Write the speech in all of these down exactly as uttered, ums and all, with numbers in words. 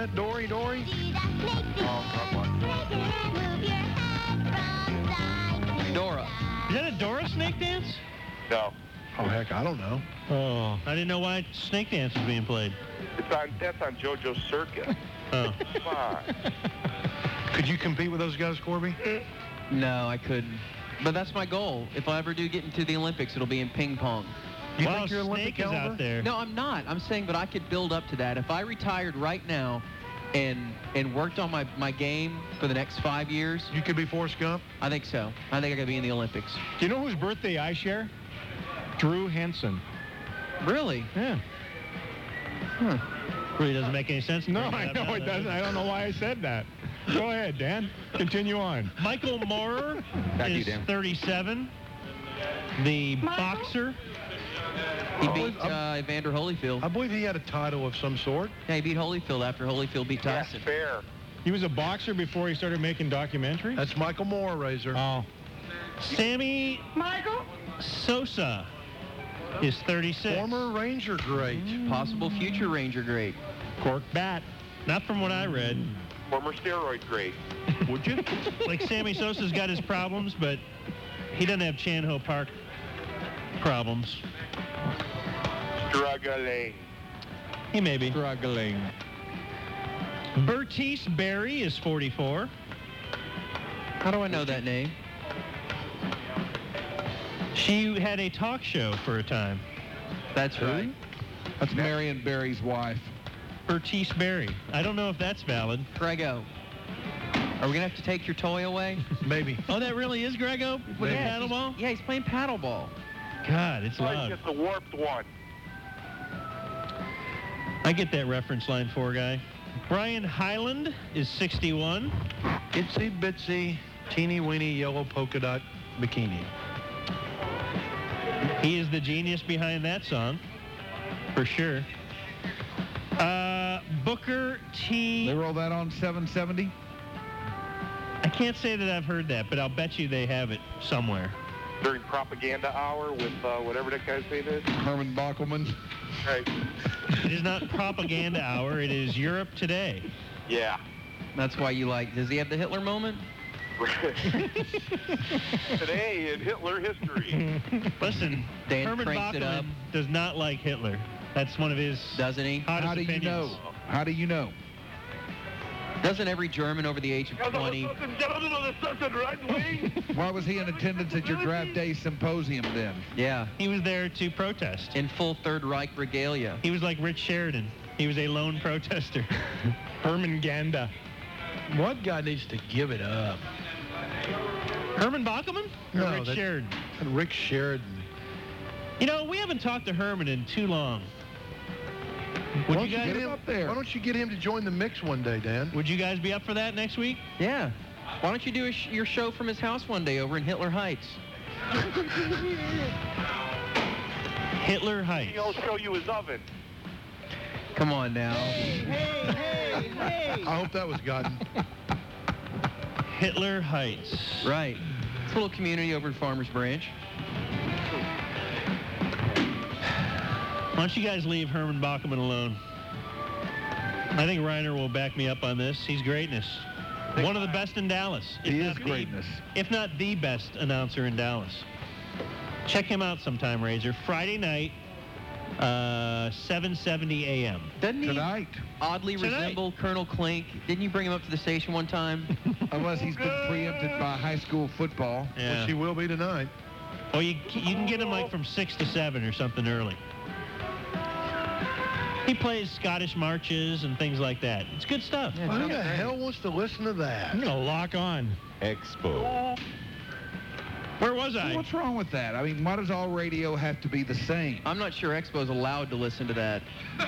that? Dory, Dory? Dora. Is that a Dora snake dance? No. Oh, heck, I don't know. Oh, I didn't know why snake dance was being played. It's on. That's on JoJo's Circus. Oh. Come on. Could you compete with those guys, Corby? No, I couldn't. But that's my goal. If I ever do get into the Olympics, it'll be in ping pong. You wow, think you're Olympic Snake is caliber? out there. No, I'm not. I'm saying, but I could build up to that. If I retired right now and and worked on my, my game for the next five years, You could be Forrest Gump? I think so. I think I could be in the Olympics. Do you know whose birthday I share? Drew Henson. Really? Yeah. Really doesn't make any sense. to No, bring I that know up it now, doesn't. does I don't know why I said that. Go ahead, Dan. Continue on. Michael Moorer Back to you, is Dan. thirty-seven. The boxer. He beat uh, Evander Holyfield. I believe he had a title of some sort. Yeah, he beat Holyfield after Holyfield beat That's Tyson. fair. He was a boxer before he started making documentaries? That's Michael Moore, Razor. Oh. Sammy Sosa is thirty-six. Former Ranger great. Possible future Ranger great. Cork bat. Not from what I read. Former steroid great. Would you? Like Sammy Sosa's got his problems, but he doesn't have Chan Ho Park problems. Struggling. He may be. Struggling. Bertice Berry is forty-four. How do I know that name? She had a talk show for a time. That's right. That's Marion Barry's wife. Bertice Berry. I don't know if that's valid. Grego. Are we going to have to take your toy away? Maybe. Oh, that really is Grego with a Yeah, paddleball? he's- Yeah, he's playing paddleball. God, it's Oh, loud. it's the warped one. I get that reference line four guy. Brian Hyland is sixty-one. Itsy bitsy, teeny weeny yellow polka dot bikini. He is the genius behind that song, for sure. Uh, Booker T. They roll that on seven seventy? I can't say that I've heard that, but I'll bet you they have it somewhere. During propaganda hour with uh, whatever that guy's name is. Herman Bockelman. Right. It is not propaganda hour. It is Europe Today. Yeah. That's why you like, does he have the Hitler moment? Today in Hitler history. Listen, Dan Herman cranks it up. Bachmann does not like Hitler. That's one of his Doesn't he? hottest How do you opinions. know? How do you know? Doesn't every German over the age of twenty? Why was he in attendance at your draft day symposium then? Yeah. He was there to protest. In full Third Reich regalia. He was like Rich Sheridan. He was a lone protester. Herman Ganda. What guy needs to give it up? Herman Bachmann or No, Rich that- Sheridan? Rick Sheridan. You know, we haven't talked to Herman in too long. Why Would don't you you guys get him up there? Why don't you get him to join the mix one day, Dan? Would you guys be up for that next week? Yeah. Why don't you do a sh- your show from his house one day over in Hitler Heights? Hitler Heights. He'll show you his oven. Come on now. I hope that was gotten. Hitler Heights. Right. It's a little community over in Farmers Branch. Why don't you guys leave Herman Bachmann alone? I think Reiner will back me up on this. He's greatness. One of the best in Dallas. if He not is the- greatness. If not the best announcer in Dallas. Check him out sometime, Razor. Friday night, uh, seven seventy a m Doesn't he Tonight. oddly Tonight. resemble Colonel Klink? Didn't you bring him up to the station one time? Unless he's been preempted by high school football. Yeah. Which he will be tonight. Well, you, you can get him like from six to seven or something early. He plays Scottish marches and things like that. It's good stuff. Yeah, Who sounds the great. hell wants to listen to that? I'm going to lock on. Expo. Where was I? What's wrong with that? I mean, why does all radio have to be the same? I'm not sure Expo's allowed to listen to that.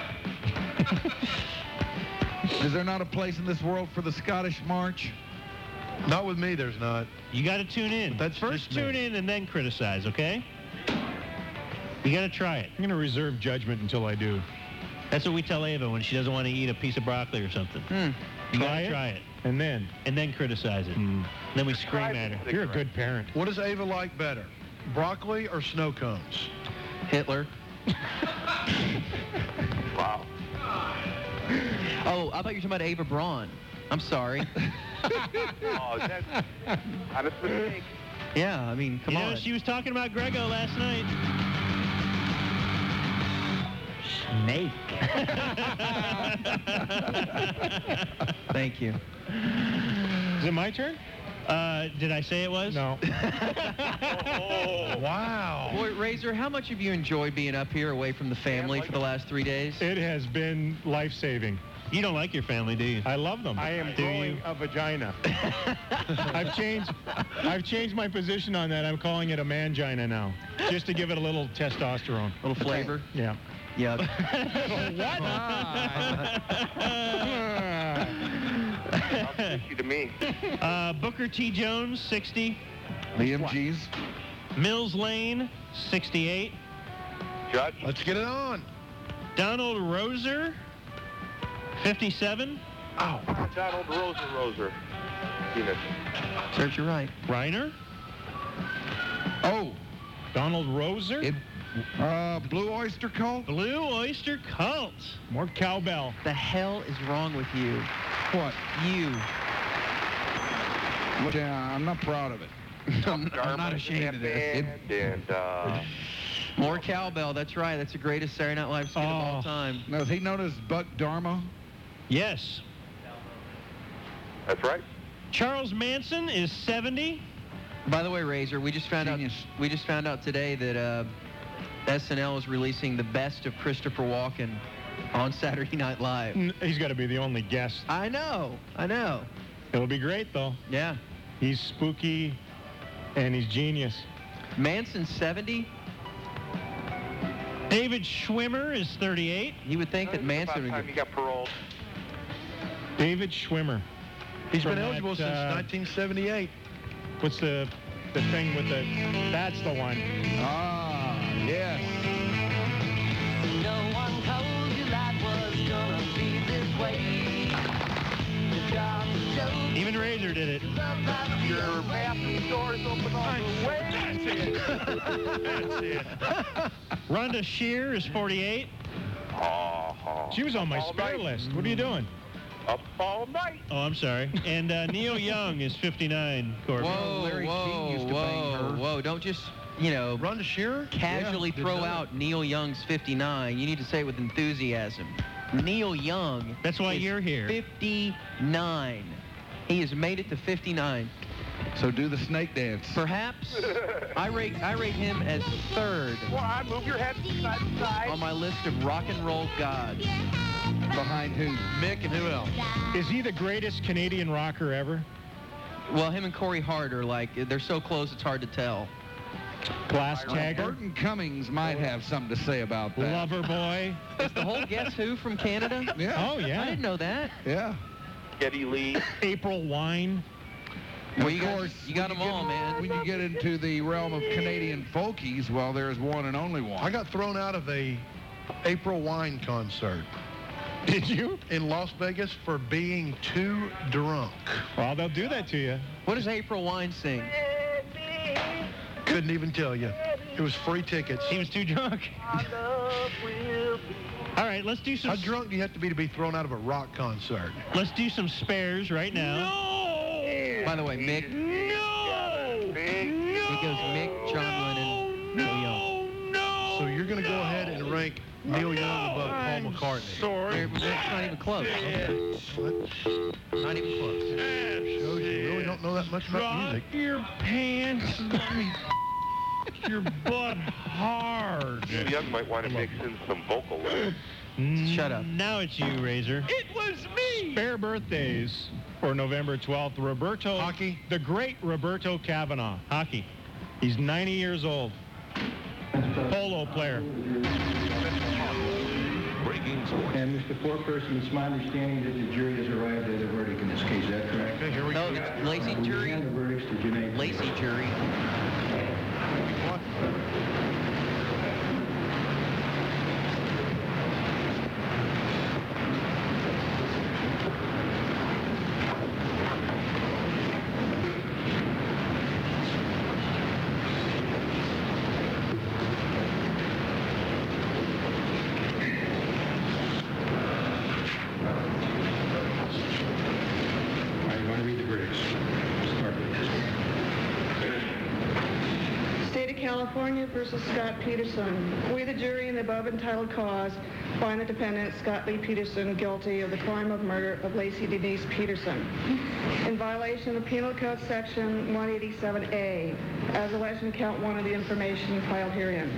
Is there not a place in this world for the Scottish March? Not with me, there's not. You got to tune in. But that's First just me. tune in and then criticize, okay? You got to try it. I'm going to reserve judgment until I do. That's what we tell Ava when she doesn't want to eat a piece of broccoli or something. Hmm. You got Try to it? try it. And then, And then criticize it. hmm, Then we scream at her. you're a good parent. What does Ava like better? Broccoli or snow cones? Hitler. Wow. Oh, I thought you were talking about Ava Braun. I'm sorry. Oh, that's honest mistake. Yeah, I mean, come you on. know, she was talking about Grego last night. Snake. Thank you. Is it my turn? Uh, did I say it was? No. Oh, wow. Boy, Razor, how much have you enjoyed being up here away from the family for the last three days? It has been life-saving. You don't like your family, do you? I love them. I am Do growing you? a vagina. I've changed I've changed my position on that. I'm calling it a mangina now, just to give it a little testosterone. A little flavor? Yeah. Yuck. Sounds fishy to me. Uh, Booker T. Jones, sixty. The M Gs. Mills Lane, sixty-eight. Judge. Let's get it on. Donald Roser, fifty-seven. Ow. Donald Roser Roser. Penis. Serves you right. Reiner. Oh, Donald Roser. it, uh, Blue Oyster Cult? Blue Oyster Cult. More cowbell. The hell is wrong with you? What? You. Yeah, I'm not proud of it. I'm, I'm not ashamed of this. And, and uh, More cowbell. That's right. That's the greatest Saturday Night Live skit of all Oh. time. Now, is he known as Buck Dharma? Yes. that's right. Charles Manson is seventy. By the way, Razor, we just found Genius. out. We just found out today that uh, S N L is releasing the best of Christopher Walken on Saturday Night Live. N- He's got to be the only guest. I know. I know. It'll be great though. Yeah. He's spooky, and he's genius. Manson seventy. David Schwimmer is thirty-eight. You would think that It's Manson about would time get. he got paroled. David Schwimmer. He's From been eligible that, since uh, nineteen seventy-eight. What's the the thing with the? That's the one. Ah, yes. No one told you life was gonna be this way. The job's a joke. Even Razor did it. Your bathroom doors open all the way. That's it. Rhonda Shear is forty-eight. Oh, She was on my all spare night. list. What are you doing? Up all night. Oh, I'm sorry. And uh, Neil Young is fifty-nine, Corbin. Whoa, Larry King whoa, used to bang whoa, her. whow. Don't just, you know, Rhonda Shearer? casually Yeah, throw did that. out Neil Young's fifty-nine. You need to say it with enthusiasm. Neil Young That's why is you're here. fifty-nine. He has made it to fifty-nine. So do the snake dance. Perhaps I rate I rate him as third Well, I move your head from side to side. on my list of rock and roll gods. Behind who? Mick and who else? Is he the greatest Canadian rocker ever? Well, him and Corey Hart are like, they're so close it's hard to tell. Glass Well, Tagger? Burton Cummings might have something to say about that. Lover Boy? Is the whole Guess Who from Canada? Yeah. Oh, I yeah. didn't know that. Yeah. Geddy Lee. April Wine? And Well, of you got- course, you got when 'em all, get- man. When you get into the realm of Canadian folkies, well, there's one and only one. I got thrown out of a April Wine concert Did you? in Las Vegas for being too drunk. Well, they'll do that to you. What does April Wine sing? Couldn't even tell you. It was free tickets. He was too drunk. All right, let's do some. How drunk do you have to be to be thrown out of a rock concert? Let's do some spares right now. By the way, Mick. No! Big. It goes Mick, John Lennon, Neil Young. No! So you're going to go ahead and rank Neil Young above Paul McCartney. Sorry. It's not even close. What? Not even close. Shows you really don't know that much about Drop music. your pants. Let me your butt hard. Neil Young might want to mix in some vocal with it. Shut up. Now it's you, Razor. It was me! Spare birthdays for November twelfth. Roberto. Hockey? The great Roberto Kavanaugh. Hockey. He's ninety years old. Polo player. And Mister Foreperson, it's my understanding that the jury has arrived at a verdict in this case. Is that correct? Okay, here we No, go. it's Lacey Will you jury. hand the verdicts to Janae? Lacey jury. What? California versus Scott Peterson. We, the jury, in the above entitled cause, find the defendant, Scott Lee Peterson, guilty of the crime of murder of Lacey Denise Peterson in violation of Penal Code Section one eighty-seven A, as alleged in count one of the information filed herein.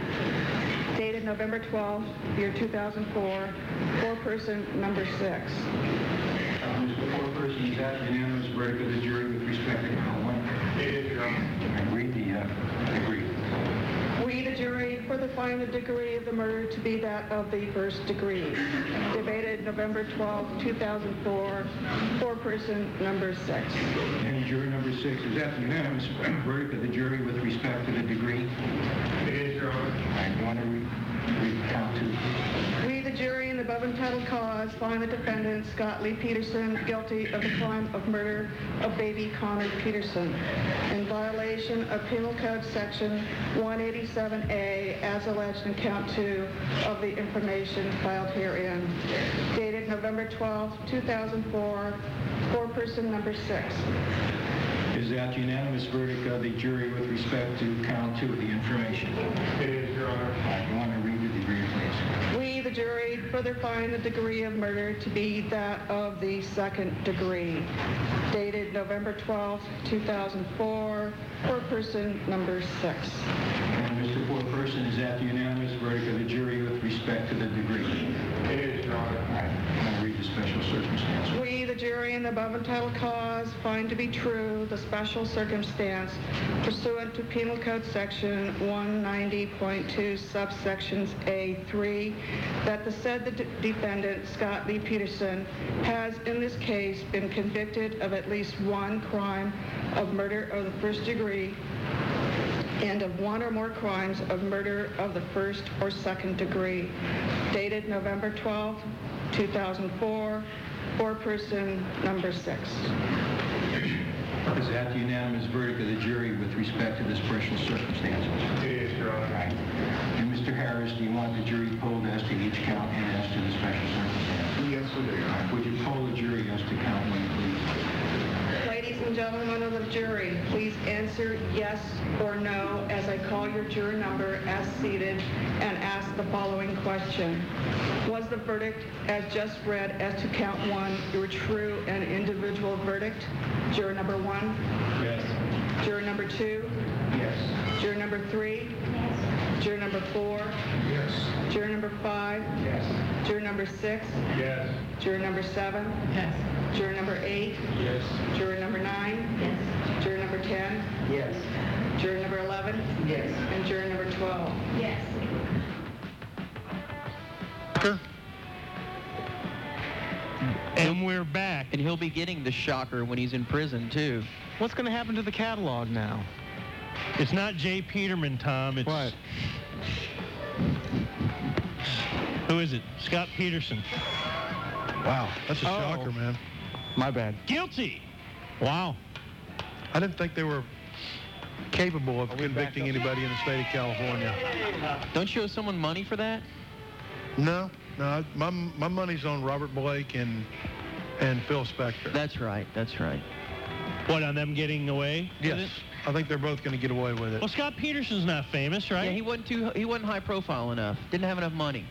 Dated November twelfth, year two thousand four, foreperson number six. Uh, Mister Foreperson, is that unanimous verdict of the jury with respect to count one? It is, Your Honor. I read the, uh, agree. We, the jury, further find the degree of the murder to be that of the first degree. Debated November twelfth, two thousand four, foreperson number six. And jury number six, is that the unanimous verdict of the jury with respect to the degree? It is, Your Honor. I want to read, read count two. We, the jury, in the above entitled cause, find the defendant, Scott Lee Peterson, guilty of the crime of murder of baby Connor Peterson in violation of Penal Code Section one eighty-seven A, as alleged in count two of the information filed herein. Dated November twelfth, two thousand four, foreperson number six. Is that unanimous verdict of the jury with respect to count two of the information? It is, Your Honor. I want to read the degree, please. We, the jury, further find the degree of murder to be that of the second degree. Dated November twelfth, two thousand four, foreperson number six. And Mister Foreperson, is that the unanimous verdict of the jury with respect to the degree? It is, Your Honor. All right, I'm going to read the special circumstance. We, the jury, in the above entitled cause, find to be true the special circumstance pursuant to Penal Code Section one ninety point two, subsections A three, that the said the de- defendant, Scott Lee Peterson, has in this case been convicted of at least one crime of murder of the first degree and of one or more crimes of murder of the first or second degree. Dated November twelfth, two thousand four, foreperson number six. Is that the unanimous verdict of the jury with respect to the special circumstances? It is, Your Honor. All right. And Mister Harris, do you want the jury polled as to each count and as to the special circumstances? Yes, sir, Your Honor. Would you poll the jury as to count one, please? Ladies and gentlemen of the jury, please answer yes or no as I call your juror number as seated and ask the following question. Was the verdict as just read as to count one your true and individual verdict? Juror number one? Yes. Juror number two? Yes. Juror number three? Yes. Juror number four? Yes. Juror number five? Yes. Juror number six? Yes. Juror number seven? Yes. Juror number eight? Yes. Juror number nine? Yes. Juror number ten? Yes. Juror number eleven? Yes. And juror number twelve. Yes. And we're back. And he'll be getting the shocker when he's in prison, too. What's going to happen to the catalog now? It's not Jay Peterman, Tom. It's What? Who is it? Scott Peterson. Wow, that's a Oh. shocker, man. My bad. Guilty. Wow. I didn't think they were capable of Are we convicting back up? anybody in the state of California. Don't you owe someone money for that? No, no, I- my my money's on Robert Blake and and Phil Spector. That's right. That's right. What, on them getting away? with Yes, it? I think they're both going to get away with it. Well, Scott Peterson's not famous, right? Yeah, he wasn't too. He wasn't high profile enough. Didn't have enough money.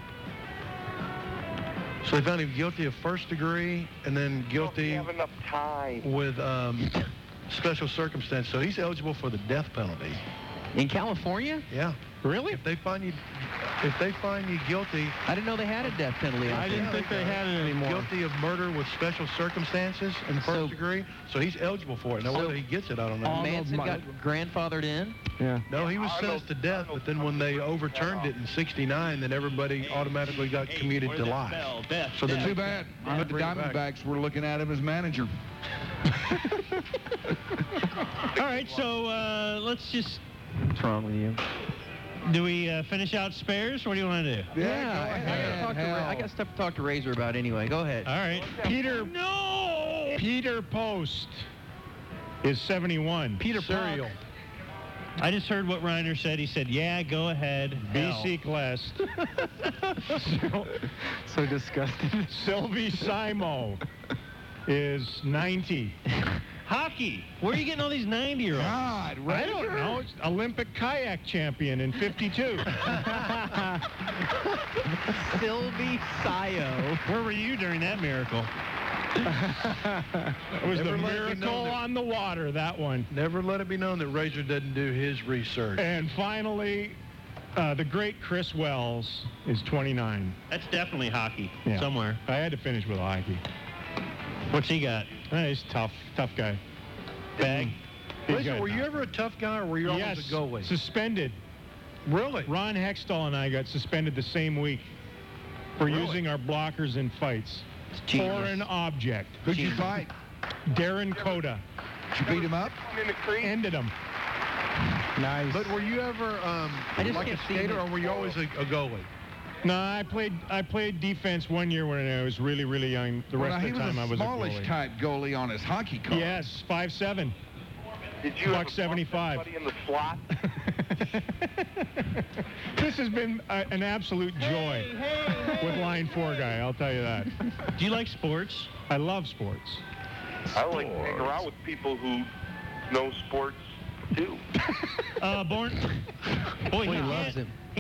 So they found him guilty of first degree and then Don't guilty have enough time. with um, special circumstance. So he's eligible for the death penalty. In California? Yeah. Really? If they find you, if they find you guilty, I didn't know they had a death penalty. I didn't think they had it anymore. guilty of murder with special circumstances in the first So- degree, so he's eligible for it. Now So- whether he gets it, I don't know. Oh, no, Manson my- got grandfathered in. Yeah. No, he was I sentenced to know- death, I know but then when they somebody- overturned it in sixty-nine, then everybody automatically got commuted to life. So the Too bad. Yeah, But the bring it back. Diamondbacks were looking at him as manager. All right, so uh, let's just... What's wrong with you? Do we uh, finish out spares? What do you want to do? Yeah, I, go I, ahead, gotta talk to Ra- hell. I got stuff to talk to Razor about anyway. Go ahead. All right. Peter No! Peter Post is seventy-one. Peter cereal. I just heard what Reiner said. He said, yeah, go ahead. B C Hell. class. So disgusting. Sylvie Simo is ninety. Hockey. Where are you getting all these ninety-year-olds? God, I don't know. It's Olympic kayak champion in fifty-two. Sylvie Sayo. Where were you during that miracle? It was Never the let it be known miracle that- on the water, that one. Never let it be known that Razor doesn't do his research. And finally, uh, the great Chris Wells is twenty-nine. That's definitely hockey Yeah. somewhere. I had to finish with hockey. What's he got? Uh, he's tough, tough guy. Bag? He's Razor, got- were you ever a tough guy, or were you always Yes, a goalie? suspended. Really? Ron Hextall and I got suspended the same week for Really? using our blockers in fights. Genius. For an object. Who'd you fight? Darren Coda. Did you beat him up? In the creek. Ended him. Nice. But were you ever um, I just like a can't see skater, him. or were you always a, a goalie? No, I played I played defense one year when I was really, really young. The Well, rest now, of he the time I was a was a smallish goalie. type goalie on his hockey card. Yes, five seven. Did you Buck ever bump seventy-five. somebody in the slot? This has been a, an absolute joy with Line four guy, I'll tell you that. Do you like sports? I love sports. I like to hang around with people who know sports too. Uh, born. Boy, Boy, he he loves can't- him.